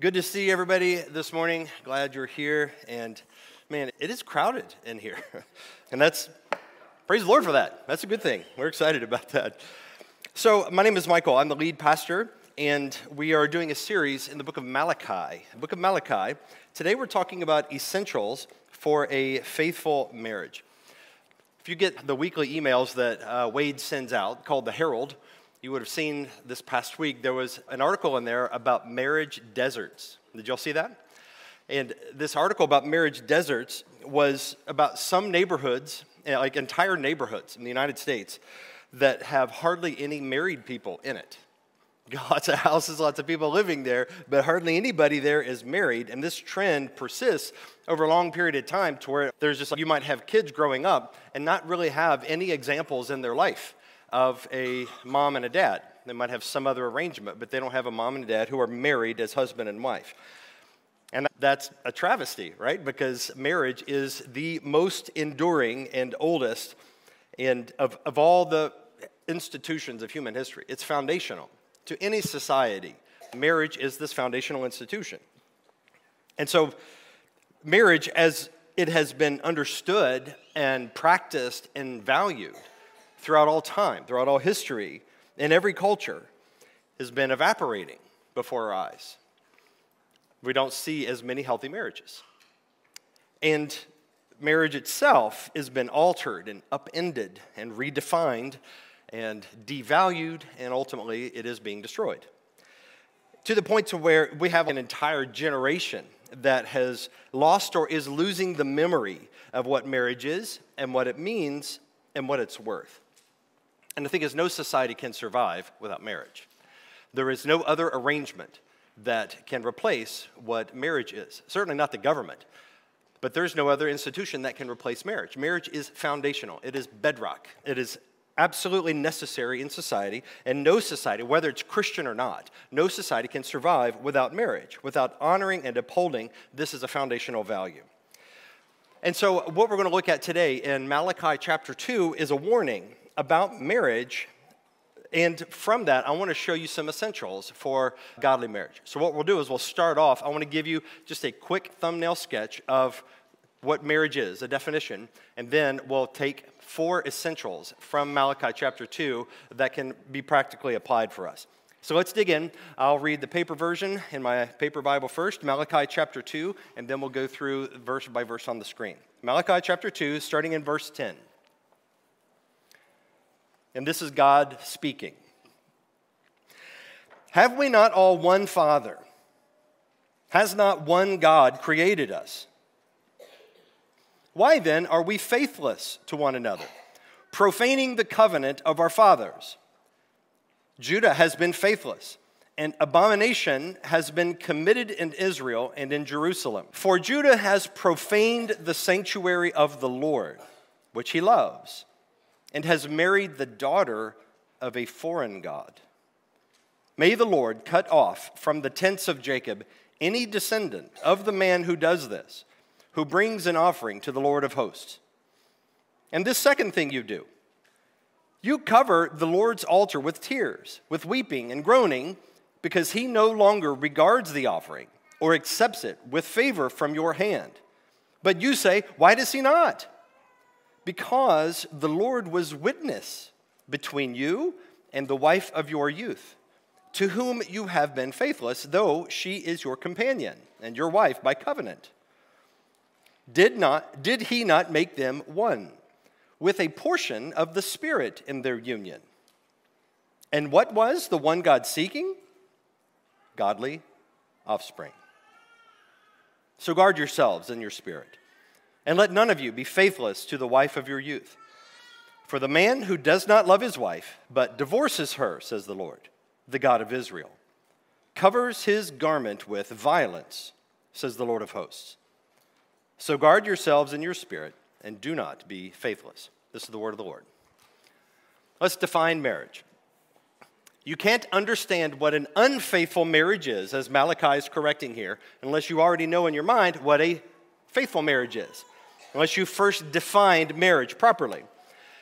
Good to see everybody this morning. Glad you're here. And man, it is crowded in here. And praise the Lord for that. That's a good thing. We're excited about that. So my name is Michael. I'm the lead pastor, and we are doing a series in the book of Malachi. The book of Malachi. Today we're talking about essentials for a faithful marriage. If you get the weekly emails that Wade sends out called The Herald, you would have seen this past week, there was an article in there about marriage deserts. Did y'all see that? And this article about marriage deserts was about some neighborhoods, like entire neighborhoods in the United States, that have hardly any married people in it. Lots of houses, lots of people living there, but hardly anybody there is married. And this trend persists over a long period of time to where there's just, you might have kids growing up and not really have any examples in their life of a mom and a dad. They might have some other arrangement, but they don't have a mom and a dad who are married as husband and wife. And that's a travesty, right? Because marriage is the most enduring and oldest and of all the institutions of human history. It's foundational to any society. Marriage is this foundational institution. And so marriage, as it has been understood and practiced and valued throughout all time, throughout all history, in every culture, has been evaporating before our eyes. We don't see as many healthy marriages. And marriage itself has been altered and upended and redefined and devalued, and ultimately it is being destroyed. To the point to where we have an entire generation that has lost or is losing the memory of what marriage is and what it means and what it's worth. And the thing is, no society can survive without marriage. There is no other arrangement that can replace what marriage is. Certainly not the government, but there's no other institution that can replace marriage. Marriage is foundational. It is bedrock. It is absolutely necessary in society, and no society, whether it's Christian or not, no society can survive without marriage, without honoring and upholding this as a foundational value. And so what we're going to look at today in Malachi chapter 2 is a warning about marriage, and from that, I want to show you some essentials for godly marriage. So what we'll do is we'll start off, I want to give you just a quick thumbnail sketch of what marriage is, a definition, and then we'll take 4 essentials from Malachi chapter 2 that can be practically applied for us. So let's dig in. I'll read the paper version in my paper Bible first, Malachi chapter 2, and then we'll go through verse by verse on the screen. Malachi chapter 2, starting in verse 10. And this is God speaking. Have we not all one Father? Has not one God created us? Why then are we faithless to one another, profaning the covenant of our fathers? Judah has been faithless, and abomination has been committed in Israel and in Jerusalem. For Judah has profaned the sanctuary of the Lord, which he loves, and has married the daughter of a foreign god. May the Lord cut off from the tents of Jacob any descendant of the man who does this, who brings an offering to the Lord of hosts. And this second thing you do, you cover the Lord's altar with tears, with weeping and groaning, because he no longer regards the offering or accepts it with favor from your hand. But you say, why does he not? Because the Lord was witness between you and the wife of your youth, to whom you have been faithless, though she is your companion and your wife by covenant. Did he not make them one, with a portion of the Spirit in their union? And what was the one God seeking? Godly offspring. So guard yourselves in your spirit, and let none of you be faithless to the wife of your youth. For the man who does not love his wife, but divorces her, says the Lord, the God of Israel, covers his garment with violence, says the Lord of hosts. So guard yourselves in your spirit, and do not be faithless. This is the word of the Lord. Let's define marriage. You can't understand what an unfaithful marriage is, as Malachi is correcting here, unless you already know in your mind what a faithful marriage is, unless you first defined marriage properly.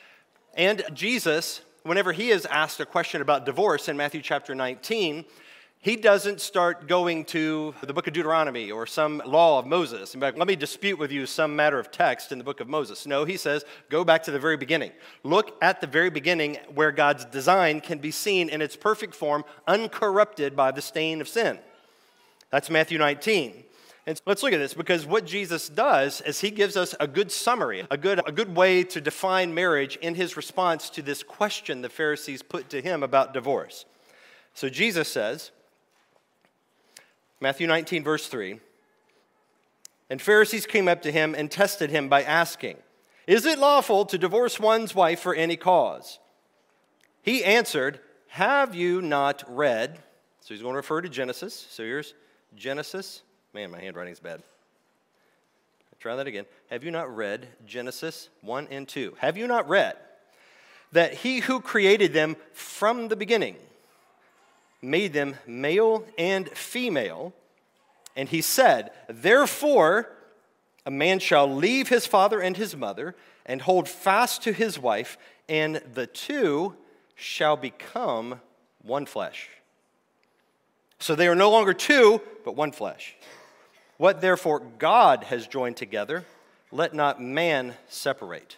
And Jesus, whenever he is asked a question about divorce in Matthew chapter 19, He doesn't start going to the book of Deuteronomy or some law of Moses and be like, let me dispute with you some matter of text in the book of Moses. No, he says, go back to the very beginning. Look at the very beginning where God's design can be seen in its perfect form, uncorrupted by the stain of sin. That's Matthew 19. And so let's look at this, because what Jesus does is he gives us a good summary, a good way to define marriage in his response to this question the Pharisees put to him about divorce. So Jesus says, Matthew 19, verse 3, and Pharisees came up to him and tested him by asking, is it lawful to divorce one's wife for any cause? He answered, have you not read? So he's going to refer to Genesis. So here's Genesis. Man, my handwriting's bad. Try that again. Have you not read Genesis 1 and 2? Have you not read that he who created them from the beginning made them male and female, and he said, therefore, a man shall leave his father and his mother and hold fast to his wife, and the two shall become one flesh. So they are no longer two, but one flesh. What therefore God has joined together, let not man separate.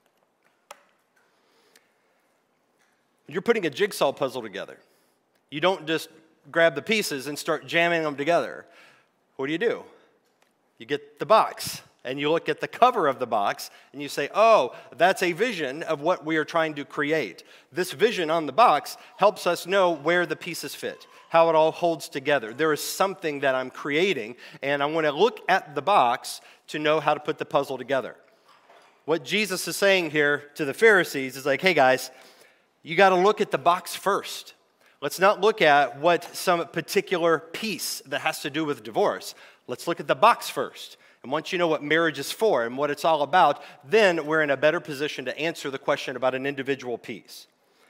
You're putting a jigsaw puzzle together. You don't just grab the pieces and start jamming them together. What do? You get the box, and you look at the cover of the box, and you say, oh, that's a vision of what we are trying to create. This vision on the box helps us know where the pieces fit, how it all holds together. There is something that I'm creating, and I want to look at the box to know how to put the puzzle together. What Jesus is saying here to the Pharisees is like, hey guys, you got to look at the box first. Let's not look at what some particular piece that has to do with divorce. Let's look at the box first. And once you know what marriage is for and what it's all about, then we're in a better position to answer the question about an individual piece.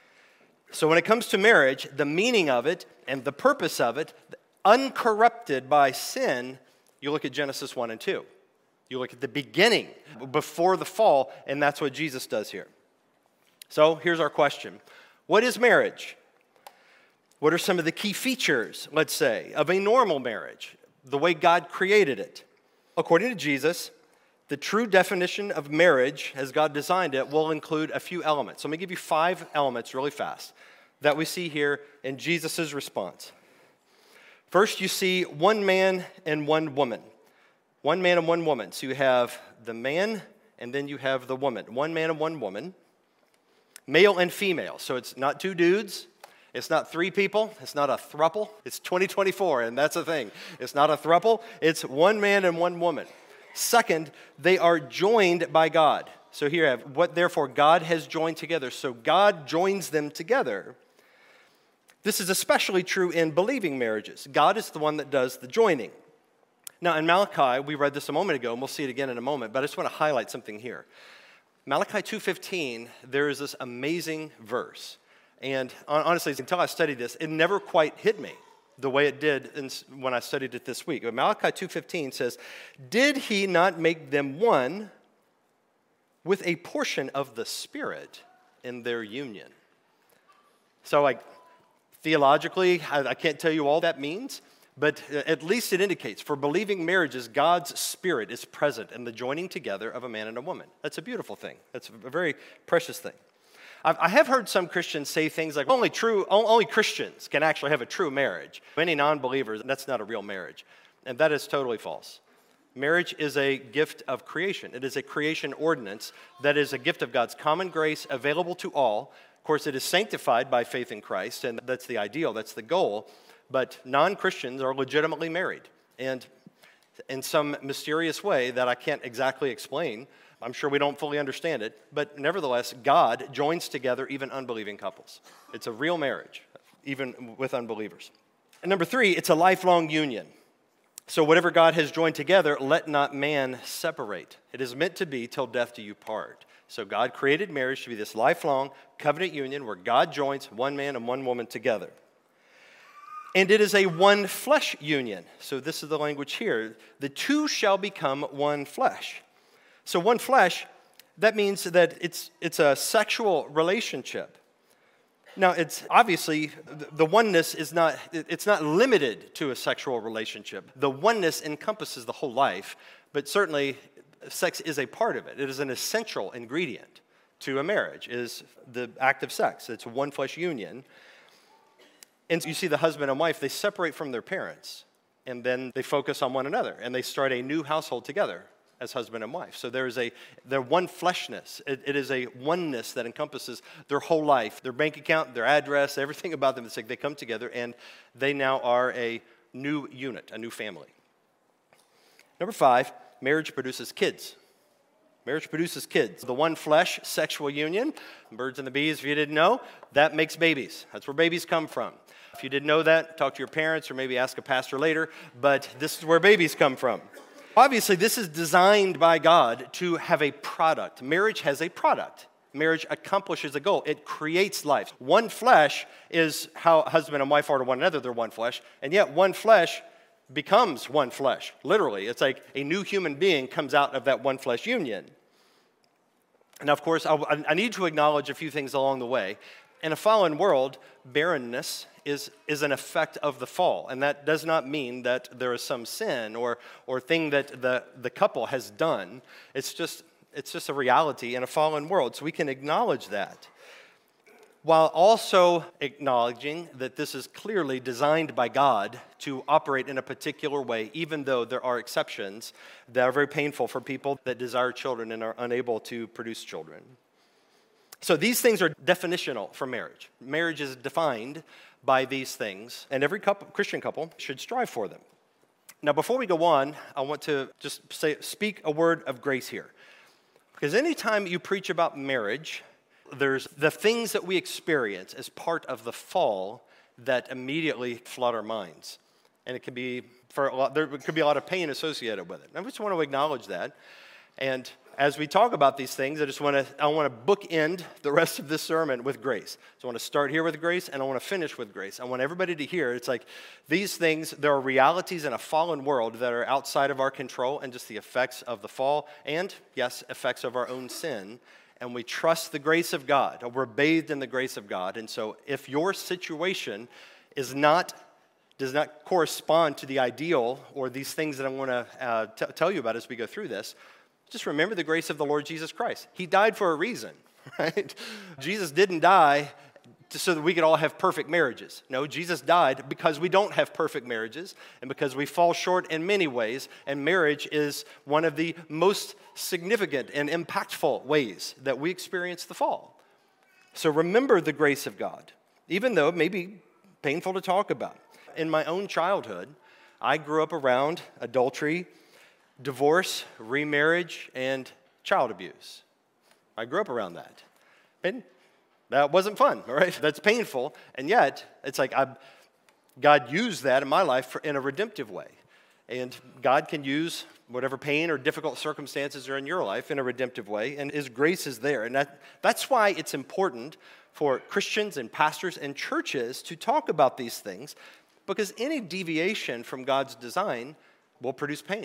So when it comes to marriage, the meaning of it and the purpose of it, uncorrupted by sin, you look at Genesis 1 and 2. You look at the beginning, before the fall, and that's what Jesus does here. So here's our question. What is marriage? What are some of the key features, let's say, of a normal marriage, the way God created it? According to Jesus, the true definition of marriage, as God designed it, will include a few elements. So I'm going to give you 5 elements really fast that we see here in Jesus' response. First, you see one man and one woman. One man and one woman. So you have the man, and then you have the woman. One man and one woman. Male and female. So it's not 2 dudes. It's not 3 people. It's not a throuple. It's 2024, and that's a thing. It's not a throuple. It's one man and one woman. Second, they are joined by God. So here I have what therefore God has joined together. So God joins them together. This is especially true in believing marriages. God is the one that does the joining. Now in Malachi, we read this a moment ago, and we'll see it again in a moment, but I just want to highlight something here. Malachi 2:15, there is this amazing verse. And honestly, until I studied this, it never quite hit me the way it did when I studied it this week. But Malachi 2:15 says, did he not make them one with a portion of the Spirit in their union? So theologically, I can't tell you all that means, but at least it indicates for believing marriages, God's Spirit is present in the joining together of a man and a woman. That's a beautiful thing. That's a very precious thing. I have heard some Christians say things like, only Christians can actually have a true marriage. Many non-believers, that's not a real marriage. And that is totally false. Marriage is a gift of creation. It is a creation ordinance that is a gift of God's common grace available to all. Of course, it is sanctified by faith in Christ, and that's the ideal, that's the goal. But non-Christians are legitimately married. And in some mysterious way that I can't exactly explain, I'm sure we don't fully understand it, but nevertheless, God joins together even unbelieving couples. It's a real marriage, even with unbelievers. And number 3, it's a lifelong union. So whatever God has joined together, let not man separate. It is meant to be till death do you part. So God created marriage to be this lifelong covenant union where God joins one man and one woman together. And it is a one flesh union. So this is the language here. The two shall become one flesh. So one flesh, that means that it's a sexual relationship. Now, it's obviously, the oneness is not, it's not limited to a sexual relationship. The oneness encompasses the whole life, but certainly sex is a part of it. It is an essential ingredient to a marriage, is the act of sex. It's a one flesh union. And you see the husband and wife, they separate from their parents, and then they focus on one another, and they start a new household together as husband and wife. So their one fleshness. It is a oneness that encompasses their whole life, their bank account, their address, everything about them. It's like they come together, and they now are a new unit, a new family. Number 5, marriage produces kids. Marriage produces kids. The one flesh sexual union, birds and the bees, if you didn't know, that makes babies. That's where babies come from. If you didn't know that, talk to your parents or maybe ask a pastor later, but this is where babies come from. Obviously, this is designed by God to have a product. Marriage has a product. Marriage accomplishes a goal. It creates life. One flesh is how husband and wife are to one another. They're one flesh. And yet one flesh becomes one flesh. Literally, it's like a new human being comes out of that one flesh union. Now, of course, I need to acknowledge a few things along the way. In a fallen world, barrenness is an effect of the fall. And that does not mean that there is some sin or thing that the couple has done. It's just a reality in a fallen world. So we can acknowledge that, while also acknowledging that this is clearly designed by God to operate in a particular way, even though there are exceptions that are very painful for people that desire children and are unable to produce children. So these things are definitional for marriage. Marriage is defined by these things, and every Christian couple should strive for them. Now, before we go on, I want to just speak a word of grace here. Because anytime you preach about marriage, there's the things that we experience as part of the fall that immediately flood our minds. And it can be, there could be a lot of pain associated with it. I just want to acknowledge that. And as we talk about these things, I want to bookend the rest of this sermon with grace. So I want to start here with grace, and I want to finish with grace. I want everybody to hear, it's like these things, there are realities in a fallen world that are outside of our control, and just the effects of the fall, and yes, effects of our own sin. And we trust the grace of God. We're bathed in the grace of God. And so if your situation does not correspond to the ideal or these things that I want to tell you about as we go through this, just remember the grace of the Lord Jesus Christ. He died for a reason, right? Jesus didn't die so that we could all have perfect marriages. No, Jesus died because we don't have perfect marriages and because we fall short in many ways, and marriage is one of the most significant and impactful ways that we experience the fall. So remember the grace of God, even though it may be painful to talk about. In my own childhood, I grew up around adultery, divorce, remarriage, and child abuse. I grew up around that. And that wasn't fun, all right? That's painful. And yet, it's like God used that in my life in a redemptive way. And God can use whatever pain or difficult circumstances are in your life in a redemptive way, and His grace is there. And that's why it's important for Christians and pastors and churches to talk about these things, because any deviation from God's design will produce pain.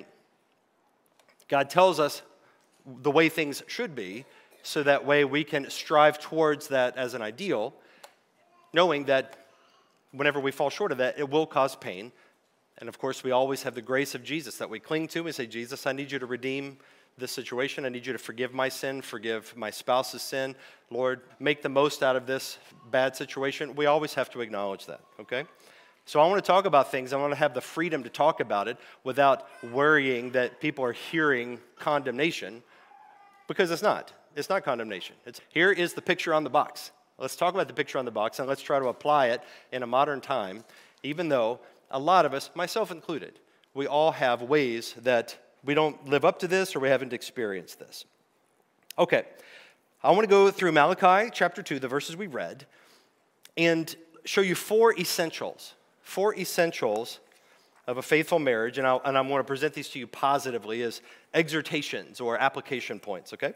God tells us the way things should be, so that way we can strive towards that as an ideal, knowing that whenever we fall short of that, it will cause pain. And of course, we always have the grace of Jesus that we cling to. We say, Jesus, I need you to redeem this situation. I need you to forgive my sin, forgive my spouse's sin. Lord, make the most out of this bad situation. We always have to acknowledge that, okay? So I want to talk about things. I want to have the freedom to talk about it without worrying that people are hearing condemnation, because it's not. It's not condemnation. Here is the picture on the box. Let's talk about the picture on the box, and let's try to apply it in a modern time, even though a lot of us, myself included, we all have ways that we don't live up to this or we haven't experienced this. Okay, I want to go through Malachi chapter 2, the verses we read, and show you four essentials of a faithful marriage, and I want to present these to you positively as exhortations or application points, okay?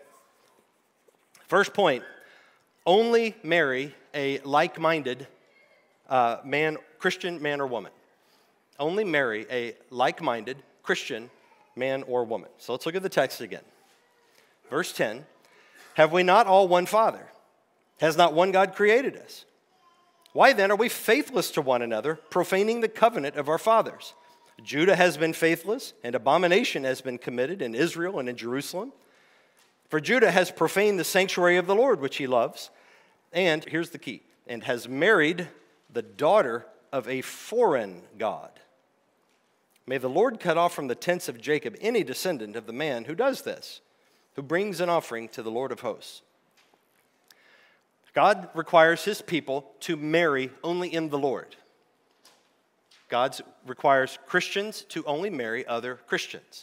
First point, only marry a like-minded man, Christian man or woman. Only marry a like-minded Christian man or woman. So let's look at the text again. Verse 10, have we not all one Father? Has not one God created us? Why then are we faithless to one another, profaning the covenant of our fathers? Judah has been faithless, and abomination has been committed in Israel and in Jerusalem. For Judah has profaned the sanctuary of the Lord, which he loves, and, here's the key, and has married the daughter of a foreign god. May the Lord cut off from the tents of Jacob any descendant of the man who does this, who brings an offering to the Lord of hosts. God requires his people to marry only in the Lord. God requires Christians to only marry other Christians.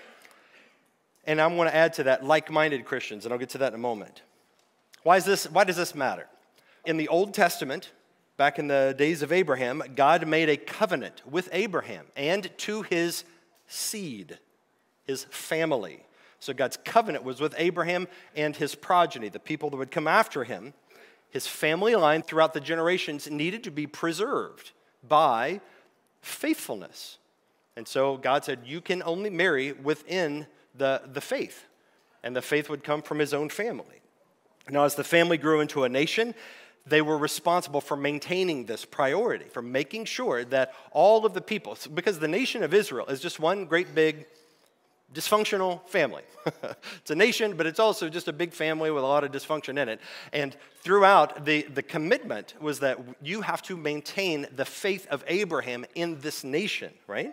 And I'm going to add to that like-minded Christians, and I'll get to that in a moment. Why does this matter? In the Old Testament, back in the days of Abraham, God made a covenant with Abraham and to his seed, his family. So God's covenant was with Abraham and his progeny, the people that would come after him. His family line throughout the generations needed to be preserved by faithfulness. And so God said, you can only marry within the faith. And the faith would come from his own family. Now, as the family grew into a nation, they were responsible for maintaining this priority, for making sure that all of the people, because the nation of Israel is just one great big dysfunctional family. It's a nation, but it's also just a big family with a lot of dysfunction in it. And throughout, the commitment was that you have to maintain the faith of Abraham in this nation, right?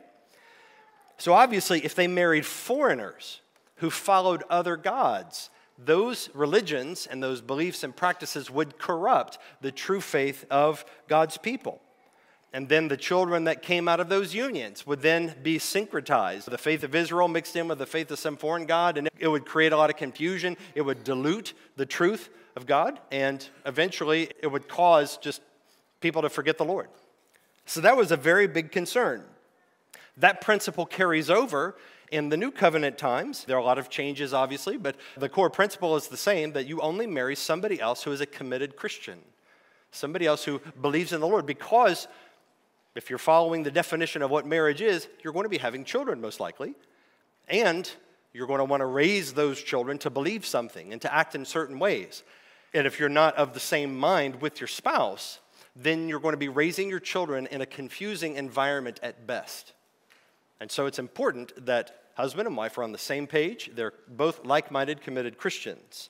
So obviously, if they married foreigners who followed other gods, those religions and those beliefs and practices would corrupt the true faith of God's people. And then the children that came out of those unions would then be syncretized. The faith of Israel mixed in with the faith of some foreign god, and it would create a lot of confusion. It would dilute the truth of God, and eventually it would cause just people to forget the Lord. So that was a very big concern. That principle carries over in the New Covenant times. There are a lot of changes, obviously, but the core principle is the same, that you only marry somebody else who is a committed Christian, somebody else who believes in the Lord, because if you're following the definition of what marriage is, you're going to be having children most likely, and you're going to want to raise those children to believe something and to act in certain ways. And if you're not of the same mind with your spouse, then you're going to be raising your children in a confusing environment at best. And so it's important that husband and wife are on the same page. They're both like-minded, committed Christians.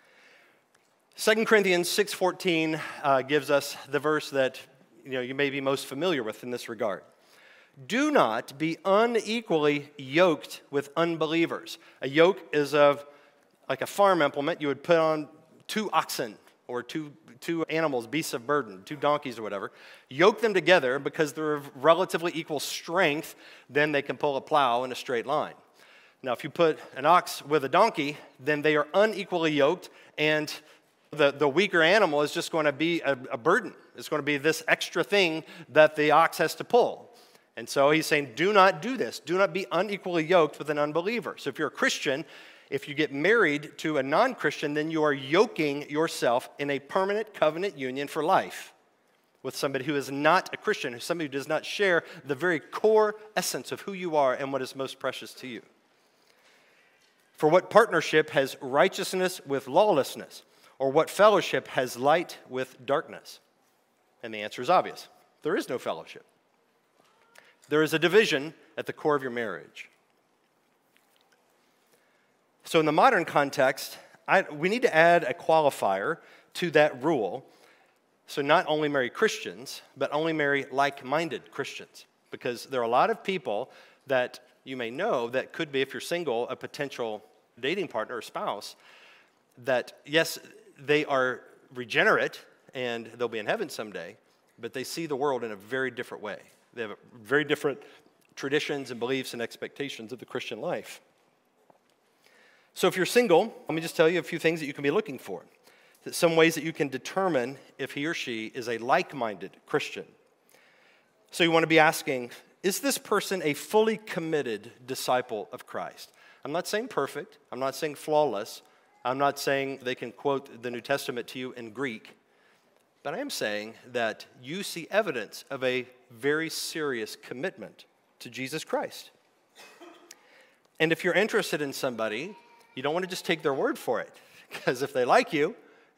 2 Corinthians 6:14 gives us the verse that you may be most familiar with in this regard. Do not be unequally yoked with unbelievers. A yoke is like a farm implement you would put on 2 oxen or two animals, beasts of burden, 2 donkeys or whatever. Yoke them together because they're of relatively equal strength, then they can pull a plow in a straight line. Now, if you put an ox with a donkey, then they are unequally yoked, and the weaker animal is just going to be a burden. It's going to be this extra thing that the ox has to pull. And so he's saying, do not do this. Do not be unequally yoked with an unbeliever. So if you're a Christian, if you get married to a non-Christian, then you are yoking yourself in a permanent covenant union for life with somebody who is not a Christian, somebody who does not share the very core essence of who you are and what is most precious to you. For what partnership has righteousness with lawlessness? Or what fellowship has light with darkness? And the answer is obvious. There is no fellowship. There is a division at the core of your marriage. So in the modern context, we need to add a qualifier to that rule. So not only marry Christians, but only marry like-minded Christians. Because there are a lot of people that you may know that could be, if you're single, a potential dating partner or spouse, that, yes, they are regenerate and they'll be in heaven someday, but they see the world in a very different way. They have very different traditions and beliefs and expectations of the Christian life. So if you're single, let me just tell you a few things that you can be looking for. Some ways that you can determine if he or she is a like-minded Christian. So you want to be asking, is this person a fully committed disciple of Christ? I'm not saying perfect. I'm not saying flawless. I'm not saying they can quote the New Testament to you in Greek, but I am saying that you see evidence of a very serious commitment to Jesus Christ. And if you're interested in somebody, you don't want to just take their word for it, because if they like you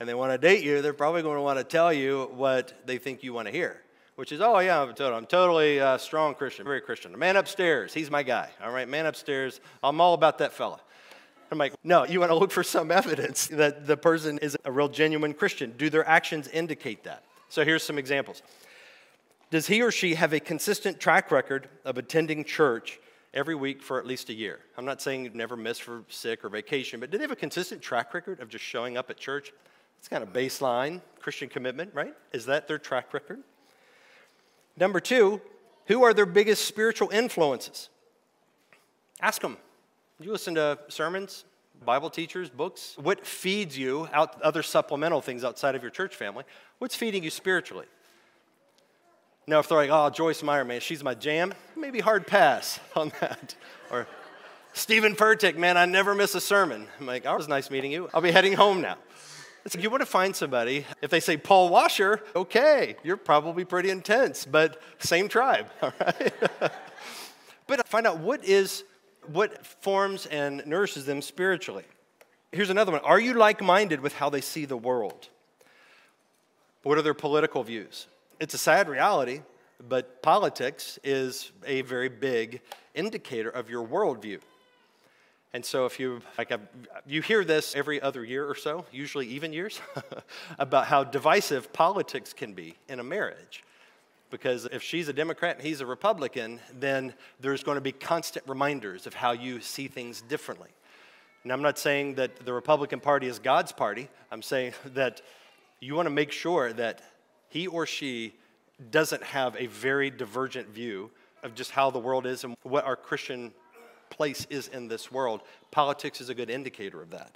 and they want to date you, they're probably going to want to tell you what they think you want to hear, which is, oh, yeah, I'm totally a strong Christian, very Christian. The man upstairs, he's my guy, all right? Man upstairs, I'm all about that fella. I'm like, no, you want to look for some evidence that the person is a real genuine Christian. Do their actions indicate that? So here's some examples. Does he or she have a consistent track record of attending church every week for at least a year? I'm not saying you'd never miss for sick or vacation, but do they have a consistent track record of just showing up at church? It's kind of baseline Christian commitment, right? Is that their track record? Number two, who are their biggest spiritual influences? Ask them. You listen to sermons, Bible teachers, books. What feeds you, other supplemental things outside of your church family? What's feeding you spiritually? Now, if they're like, oh, Joyce Meyer, man, she's my jam, maybe hard pass on that. Or Stephen Furtick, man, I never miss a sermon. I'm like, oh, it was nice meeting you. I'll be heading home now. It's like you want to find somebody. If they say Paul Washer, okay, you're probably pretty intense, but same tribe, all right? But find out what forms and nourishes them spiritually. Here's another one. Are you like-minded with how they see the world? What are their political views? It's a sad reality, but politics is a very big indicator of your worldview. And so if you hear this every other year or so, usually even years, about how divisive politics can be in a marriage. Because if she's a Democrat and he's a Republican, then there's going to be constant reminders of how you see things differently. And I'm not saying that the Republican Party is God's party. I'm saying that you want to make sure that he or she doesn't have a very divergent view of just how the world is and what our Christian place is in this world. Politics is a good indicator of that.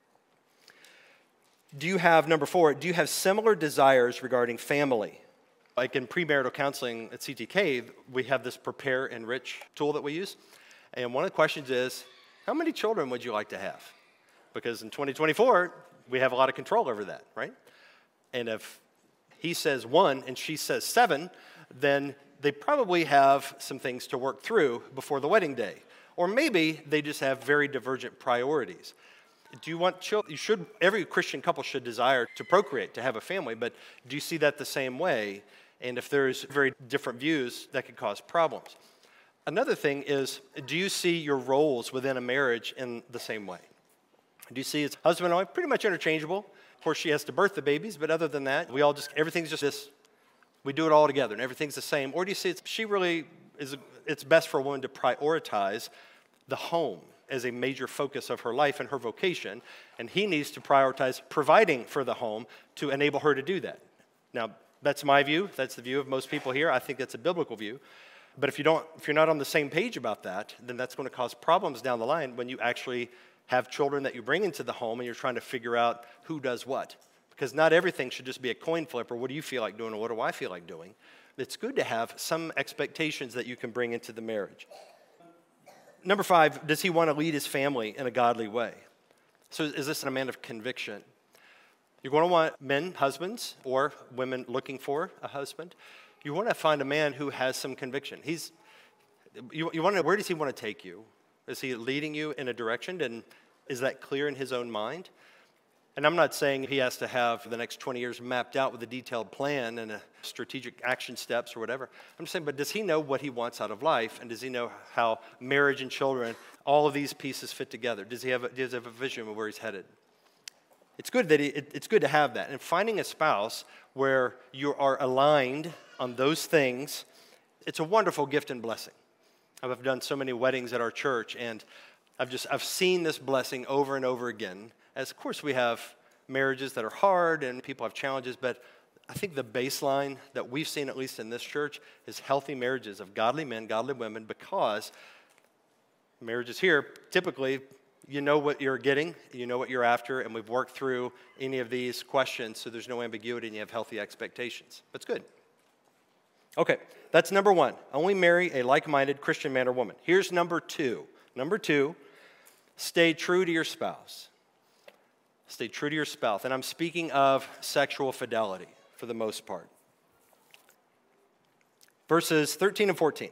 Number four, do you have similar desires regarding family? Like in premarital counseling at CTK, we have this Prepare Enrich tool that we use. And one of the questions is, how many children would you like to have? Because in 2024, we have a lot of control over that, right? And if he says 1 and she says 7, then they probably have some things to work through before the wedding day. Or maybe they just have very divergent priorities. Do you want children? Every Christian couple should desire to procreate, to have a family, but do you see that the same way? And if there's very different views, that could cause problems. Another thing is, do you see your roles within a marriage in the same way? Do you see it's husband and wife pretty much interchangeable? Of course, she has to birth the babies, but other than that, everything's just this. We do it all together, and everything's the same. Or do you see it's best for a woman to prioritize the home as a major focus of her life and her vocation, and he needs to prioritize providing for the home to enable her to do that. Now, that's my view. That's the view of most people here. I think that's a biblical view. But if you're not on the same page about that, then that's going to cause problems down the line when you actually have children that you bring into the home and you're trying to figure out who does what. Because not everything should just be a coin flip, or what do you feel like doing, or what do I feel like doing. It's good to have some expectations that you can bring into the marriage. Number 5, does he want to lead his family in a godly way? So is this a man of conviction? You're going to want men, husbands, or women looking for a husband. You want to find a man who has some conviction. You want to know, where does he want to take you? Is he leading you in a direction, and is that clear in his own mind? And I'm not saying he has to have the next 20 years mapped out with a detailed plan and a strategic action steps or whatever. I'm just saying, but does he know what he wants out of life? And does he know how marriage and children, all of these pieces fit together? Does he have a vision of where he's headed? It's good to have that. And finding a spouse where you are aligned on those things, it's a wonderful gift and blessing. I've done so many weddings at our church, and I've seen this blessing over and over again. As of course we have marriages that are hard and people have challenges, but I think the baseline that we've seen, at least in this church, is healthy marriages of godly men, godly women, because marriages here, typically, you know what you're getting, you know what you're after, and we've worked through any of these questions, so there's no ambiguity and you have healthy expectations. That's good. Okay, that's number 1. Only marry a like-minded Christian man or woman. Here's number 2. Number 2, stay true to your spouse. Stay true to your spouse. And I'm speaking of sexual fidelity for the most part. Verses 13 and 14.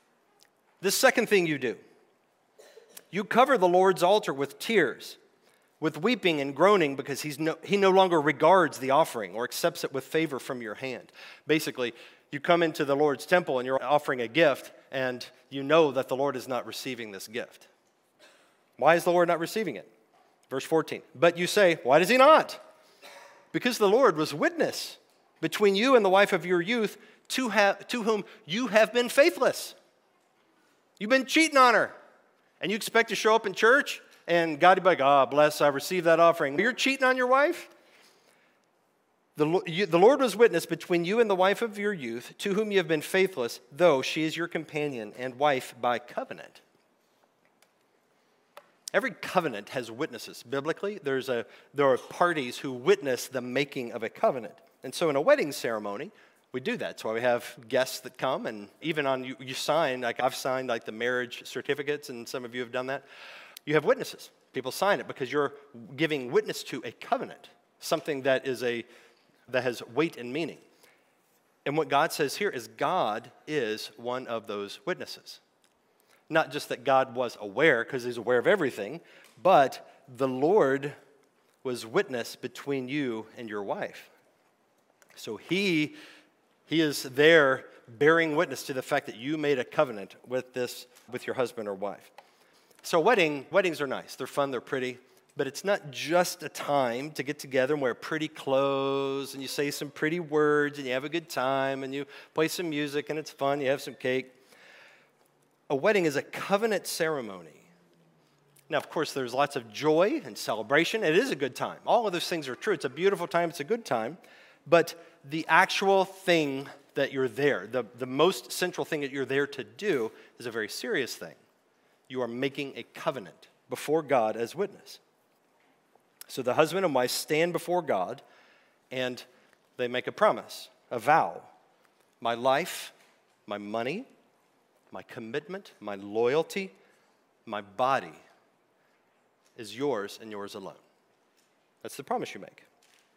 This second thing you do, you cover the Lord's altar with tears. with weeping and groaning because he no longer regards the offering or accepts it with favor from your hand. Basically, you come into the Lord's temple and you're offering a gift, and you know that the Lord is not receiving this gift. Why is the Lord not receiving it? Verse 14. But you say, why does he not? Because the Lord was witness between you and the wife of your youth, to whom you have been faithless. You've been cheating on her. And you expect to show up in church and God will be like, bless, I received that offering. You're cheating on your wife? The Lord was witness between you and the wife of your youth, to whom you have been faithless, though she is your companion and wife by covenant. Every covenant has witnesses. Biblically, there are parties who witness the making of a covenant. And so in a wedding ceremony, we do that. That's why we have guests that come, and even you sign, like I've signed like the marriage certificates, and some of you have done that. You have witnesses. People sign it because you're giving witness to a covenant, something that has weight and meaning. And what God says here is God is one of those witnesses. Not just that God was aware, because he's aware of everything, but the Lord was witness between you and your wife. So he is there bearing witness to the fact that you made a covenant with your husband or wife. So weddings are nice. They're fun, they're pretty, but it's not just a time to get together and wear pretty clothes and you say some pretty words and you have a good time and you play some music and it's fun, you have some cake. A wedding is a covenant ceremony. Now, of course, there's lots of joy and celebration. It is a good time. All of those things are true. It's a beautiful time. It's a good time. But the actual thing that you're there, the most central thing that you're there to do is a very serious thing. You are making a covenant before God as witness. So the husband and wife stand before God and they make a promise, a vow. My life, my money, my commitment, my loyalty, my body is yours and yours alone. That's the promise you make.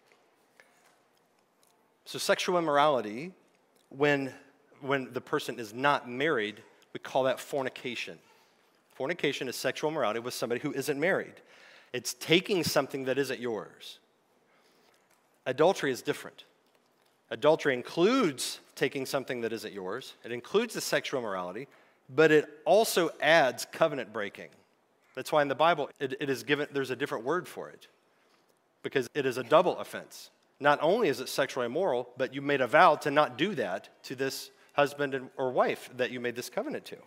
So sexual immorality, when the person is not married, we call that fornication. Fornication is sexual immorality with somebody who isn't married. It's taking something that isn't yours. Adultery is different. Adultery includes taking something that isn't yours. It includes the sexual immorality, but it also adds covenant breaking. That's why in the Bible it is given, there's a different word for it, because it is a double offense. Not only is it sexually immoral, but you made a vow to not do that to this husband or wife that you made this covenant to.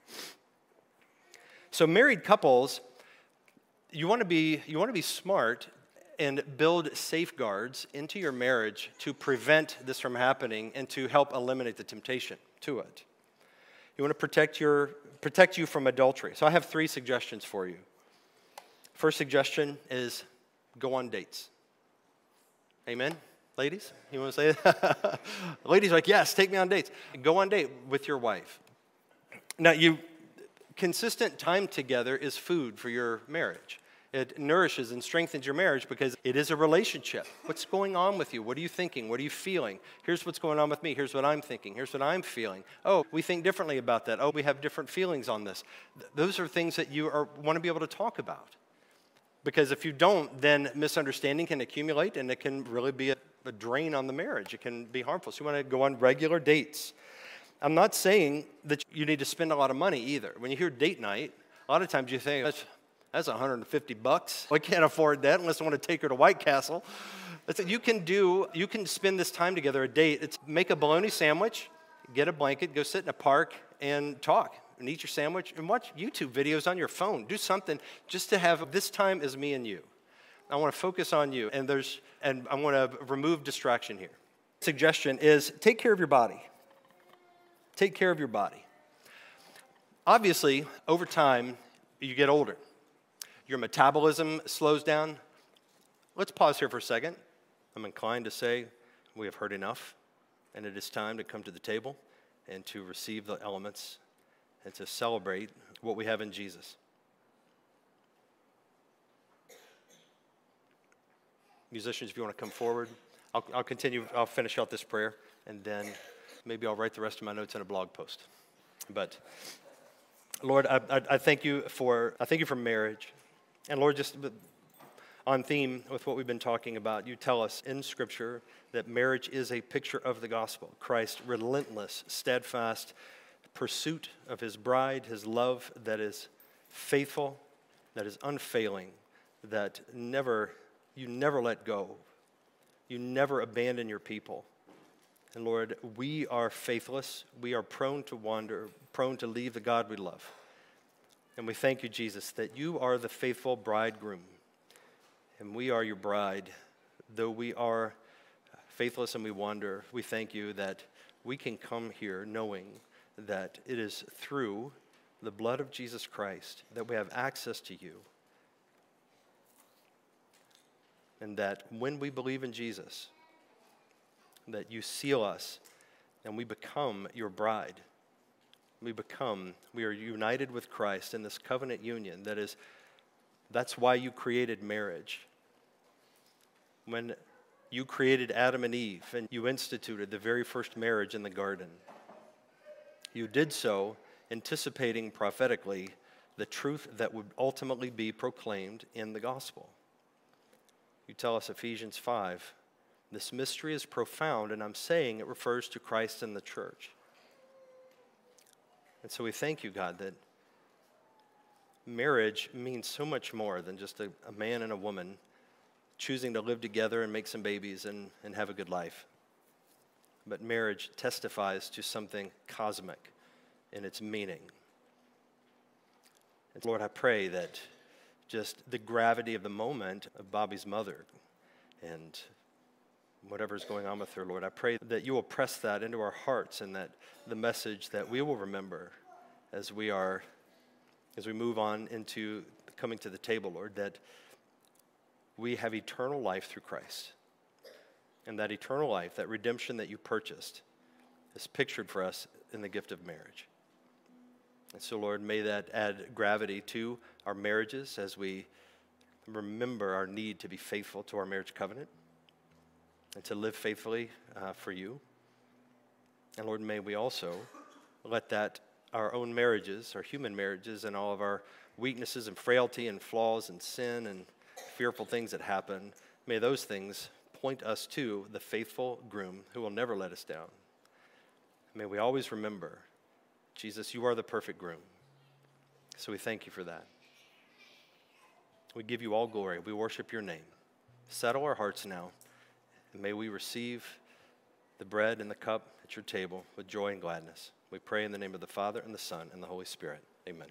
So married couples, you want to be smart and build safeguards into your marriage to prevent this from happening and to help eliminate the temptation to it. You want to protect you from adultery. So I have 3 suggestions for you. First suggestion is go on dates. Amen? Ladies, you want to say that? Ladies are like, yes, take me on dates. Go on date with your wife. Now, consistent time together is food for your marriage. It nourishes and strengthens your marriage because it is a relationship. What's going on with you? What are you thinking? What are you feeling? Here's what's going on with me. Here's what I'm thinking. Here's what I'm feeling. Oh, we think differently about that. Oh, we have different feelings on this. Those are things that you want to be able to talk about. Because if you don't, then misunderstanding can accumulate and it can really be a drain on the marriage. It can be harmful. So you want to go on regular dates. I'm not saying that you need to spend a lot of money either. When you hear date night, a lot of times you think, that's $150. I can't afford that unless I want to take her to White Castle. You can spend this time together, a date. It's make a bologna sandwich, get a blanket, go sit in a park and talk and eat your sandwich and watch YouTube videos on your phone. Do something just to have this time as me and you. I want to focus on you and I want to remove distraction here. Suggestion is take care of your body. Take care of your body. Obviously, over time, you get older. Your metabolism slows down. Let's pause here for a second. I'm inclined to say we have heard enough, and it is time to come to the table and to receive the elements and to celebrate what we have in Jesus. Musicians, if you want to come forward, I'll continue. I'll finish out this prayer, and then maybe I'll write the rest of my notes in a blog post. But Lord, I thank you for marriage. And Lord, just on theme with what we've been talking about. You tell us in Scripture that marriage is a picture of the gospel. Christ's relentless, steadfast pursuit of his bride, his love that is faithful, that is unfailing, that you never let go. You never abandon your people. And Lord, we are faithless. We are prone to wander, prone to leave the God we love. And we thank you, Jesus, that you are the faithful bridegroom. And we are your bride. Though we are faithless and we wander, we thank you that we can come here knowing that it is through the blood of Jesus Christ that we have access to you. And that when we believe in Jesus, that you seal us and we become your bride. We are united with Christ in this covenant union. That's why you created marriage. When you created Adam and Eve and you instituted the very first marriage in the garden, you did so anticipating prophetically the truth that would ultimately be proclaimed in the gospel. You tell us, Ephesians 5, this mystery is profound, and I'm saying it refers to Christ and the church. And so we thank you, God, that marriage means so much more than just a man and a woman choosing to live together and make some babies and have a good life. But marriage testifies to something cosmic in its meaning. And Lord, I pray that just the gravity of the moment of Bobby's mother and whatever's going on with her, Lord, I pray that you will press that into our hearts and that the message that we will remember as we move on into coming to the table, Lord, that we have eternal life through Christ. And that eternal life, that redemption that you purchased, is pictured for us in the gift of marriage. And so, Lord, may that add gravity to our marriages as we remember our need to be faithful to our marriage covenant and to live faithfully for you. And Lord, may we also let that, our own marriages, our human marriages, and all of our weaknesses and frailty and flaws and sin and fearful things that happen, may those things point us to the faithful groom who will never let us down. May we always remember, Jesus, you are the perfect groom. So we thank you for that. We give you all glory. We worship your name. Settle our hearts now. And may we receive the bread and the cup at your table with joy and gladness. We pray in the name of the Father, and the Son, and the Holy Spirit. Amen.